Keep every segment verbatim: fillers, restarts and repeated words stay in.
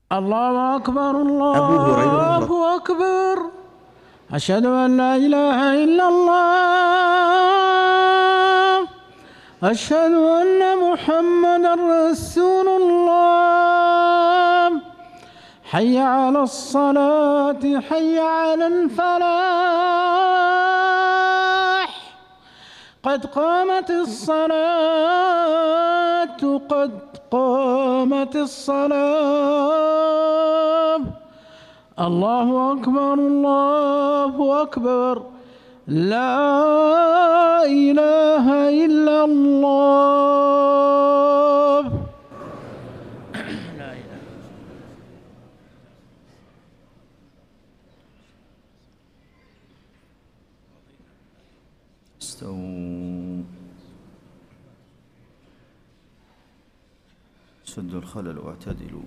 الله أكبر أبو هريرة الله أكبر. أشهد أن لا إله إلا الله. أشهد أن محمدا رسول الله. حي على الصلاة حي على الفلاح. قد قامت الصلاة قد قامت الصلاة. الله أكبر الله أكبر. لا إله إلا الله. لا إله. استووا. سدوا الخلل واعتدلوا.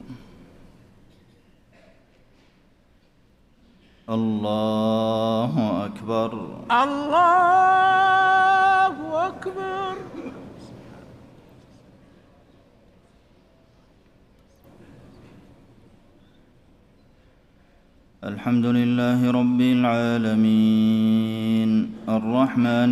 الله أكبر الله أكبر. الحمد لله رب العالمين الرحمن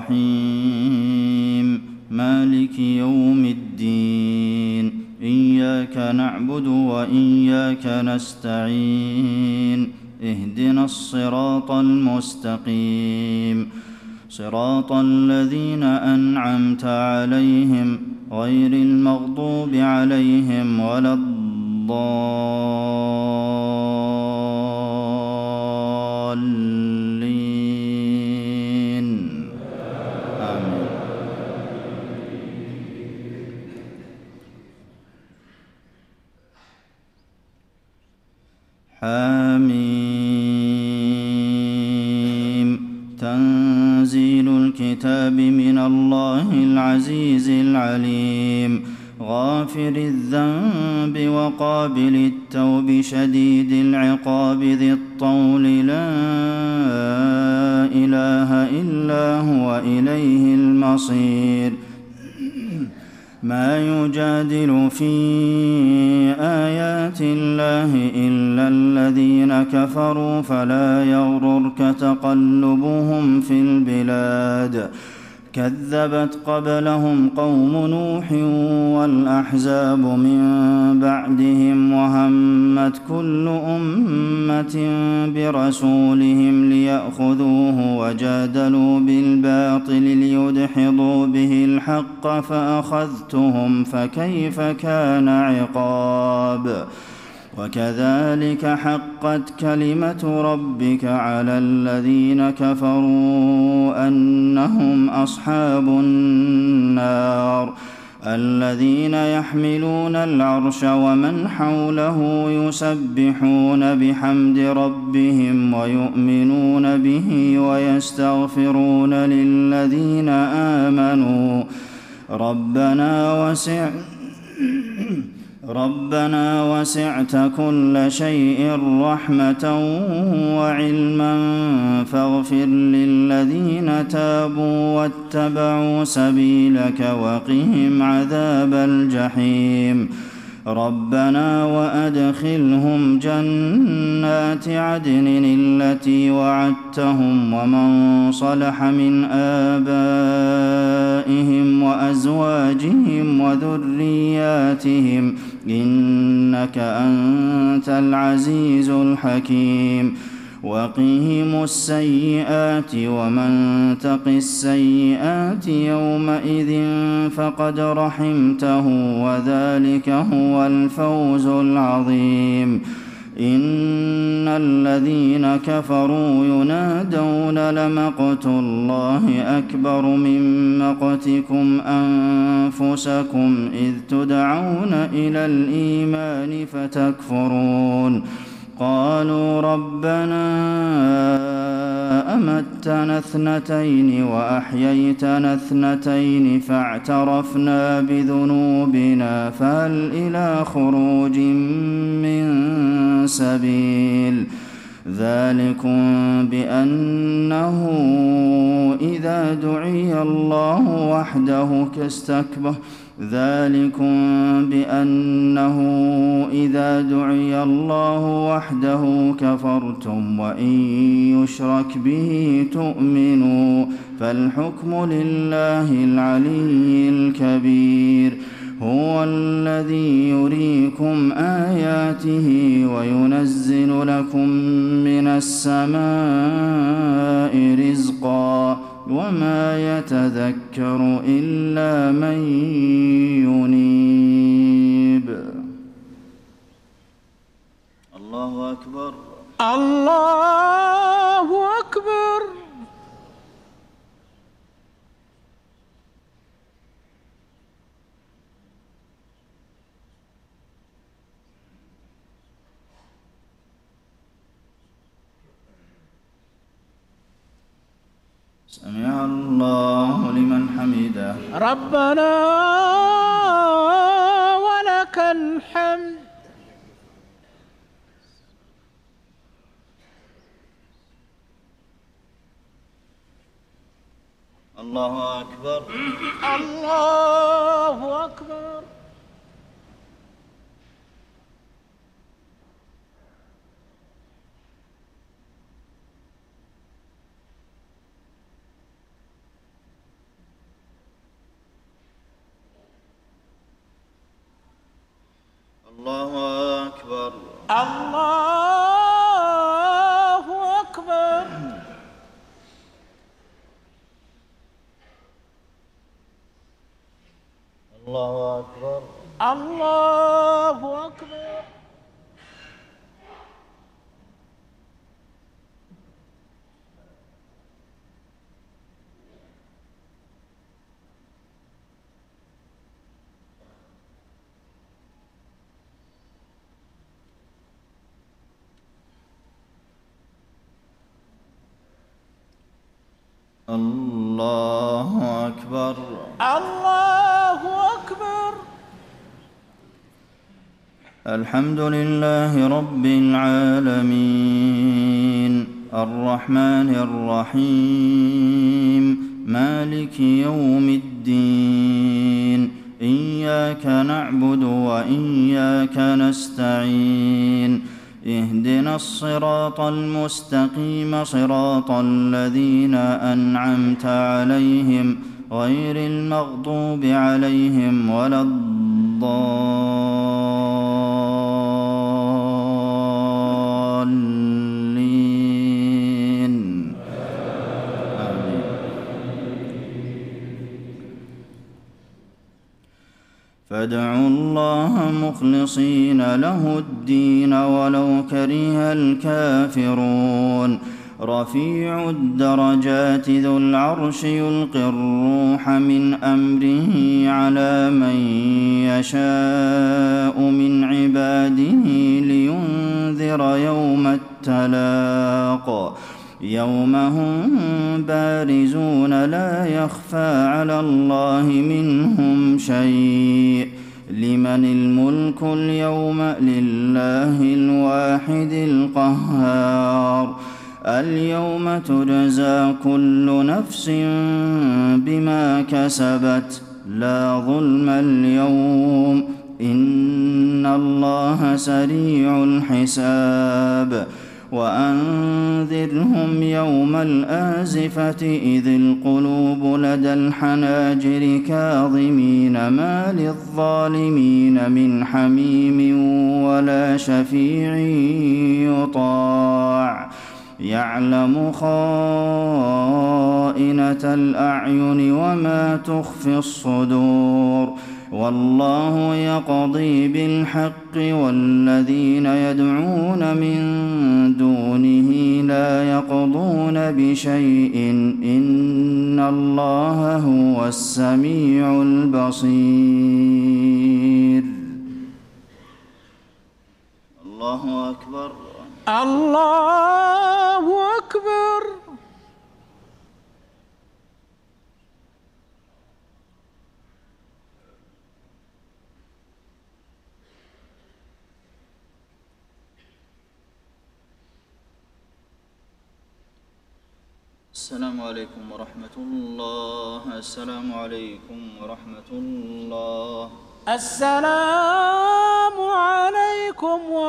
الرحيم مالك يوم الدين إياك نعبد وإياك نستعين اهدنا الصراط المستقيم صراط الذين أنعمت عليهم غير المغضوب عليهم ولا الضالين آمين. حميم تنزيل الكتاب من الله العزيز العليم غافر الذنب وقابل التوب شديد العقاب ذي الطول لا إله إلا هو إليه المصير. ما يجادل في آيات الله إلا الذين كفروا فلا يغررك تقلبهم في البلاد. كذبت قبلهم قوم نوح والأحزاب من بعدهم وهمت كل أمة برسولهم ليأخذوه وجادلوا بالباطل ليدحضوا به الحق فأخذتهم فكيف كان عقاب. وكذلك حقت كلمة ربك على الذين كفروا أنهم أصحاب النار. الذين يحملون العرش ومن حوله يسبحون بحمد ربهم ويؤمنون به ويستغفرون للذين آمنوا ربنا وسع ربنا وسعت كل شيء رحمة وعلما فاغفر للذين تابوا واتبعوا سبيلك وقهم عذاب الجحيم. ربنا وأدخلهم جنات عدن التي وعدتهم ومن صلح من آبائهم وأزواجهم وذرياتهم إنك أنت العزيز الحكيم. وقهم السيئات ومن تق السيئات يومئذ فقد رحمته وذلك هو الفوز العظيم. إن الذين كفروا ينادون لمقت الله أكبر من مقتكم أنفسكم إذ تدعون إلى الإيمان فتكفرون. قالوا ربنا أمتنا اثنتين وأحييتنا اثنتين فاعترفنا بذنوبنا فهل إلى خروج من سبيل. ذلكم بأنه إذا دعي الله وحده كاستكبر ذلكم بأنه إذا دعي الله وحده كفرتم وإن يشرك به تؤمنوا فالحكم لله العلي الكبير هو الذي يريكم آياته وينزل لكم من السماء رزقا وما يتذكر إلا من ينيب. الله أكبر. الله أكبر. سمع الله لمن حمده. ربنا ولك الحمد. الله أكبر. الله أكبر. الله أكبر. الله أكبر. الله أكبر. الله أكبر. الله أكبر. الله أكبر. الحمد لله رب العالمين الرحمن الرحيم مالك يوم الدين إياك نعبد وإياك نستعين اهدنا الصراط المستقيم صراط الذين أنعمت عليهم غير المغضوب عليهم ولا الضالين آمين. فادعوا الله مخلصين له الدين ولو كره الكافرون رفيع الدرجات ذو العرش يلقي الروح من أمره على من يشاء من عباده لينذر يوم التلاق يوم هم بارزون لا يخفى على الله منهم شيء لمن الملك اليوم لله الواحد القهار اليوم تجزى كل نفس بما كسبت لا ظلم اليوم إن الله سريع الحساب وأنذرهم يوم الآزفة إذ القلوب لدى الحناجر كاظمين ما للظالمين من حميم ولا شفيع يطاع يعلم خائنة الأعين وما تخفي الصدور والله يقضي بالحق والذين يدعون من دونه لا يقضون بشيء إن الله هو السميع البصير. الله أكبر. الله أكبر. السلام عليكم ورحمة الله. السلام عليكم ورحمة الله. السلام عليكم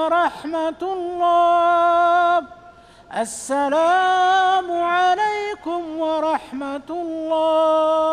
ورحمة الله. السلام عليكم ورحمة الله.